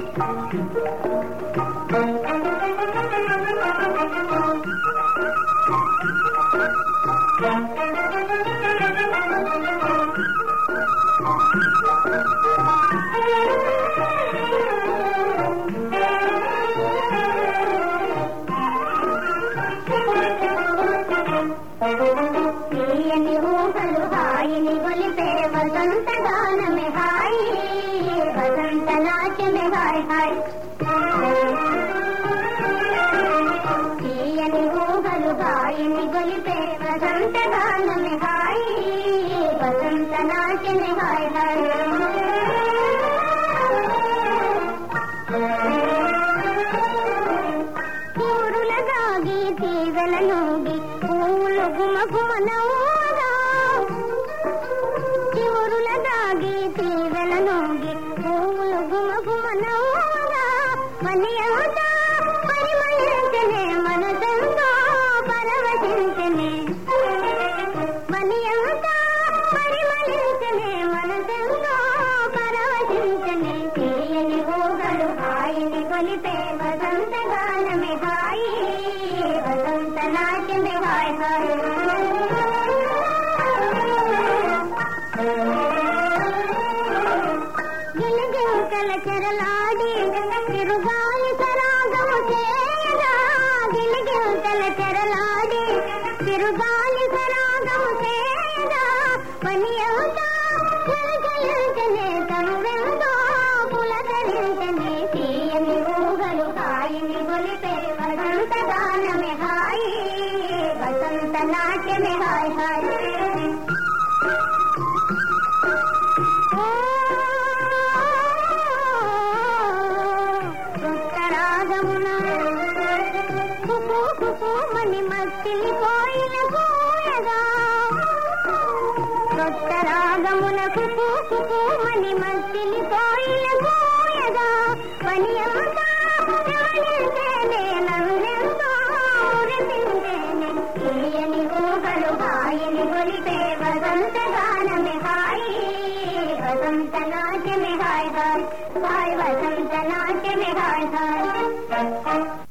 తీయని ఊహలు హాయిని గొలిపే వసంత గానమే హాయి వసంత నాట్యమే హాయ్ హాయ్ తీయని ఊహలు హాయిని గొలిపే వసంత గానమే హాయి వసంత నాట్యమే హాయ్ హాయ్ పూరులగాగి తీగలలోగి పూలు గుమగుమనవుగా చివురులగాగి తీగలలోగి పూలు గుమగుమనవుగా మనియంతా పరిమళించనే మనసంతో పరవశించనే మనియంతా పరిమళించనే మనసంతో పరవశించనే తీయని ఊహలు హాయిని కొలిపే వసంత గానమే హాయి వసంత నాట్యమే హాయ్ హాయ్ గిలిగింకల చెరలాడి తిరుగాలి సరాగము చేయగా గిలిగింకల చెరలాడి తిరుగాలి సరాగము చేయగా పనియంతా జలజలించనే తనువెంతో పులకరించనే తీయని ఊహలు హాయిని గొలిపే వసంత గానమే హాయి వసంత నాట్యమే హాయ్ హాయ్ రాగమున కుకు కుకు మని మత్తిలి పోయిన పోయగా కొత్త రాగమున కుకు కుకు మని మత్తిలి పోయిన పోయగా పనియంతా గమనించేనే నన్నెంతో మురిపించేనే తీయని ఊహలు హాయిని గొలిపే వసంత గానమే హాయి వసంత నాట్యమే హాయ్ హాయ్ హాయ్ వసంత నాట్యమే హాయ్ హాయ్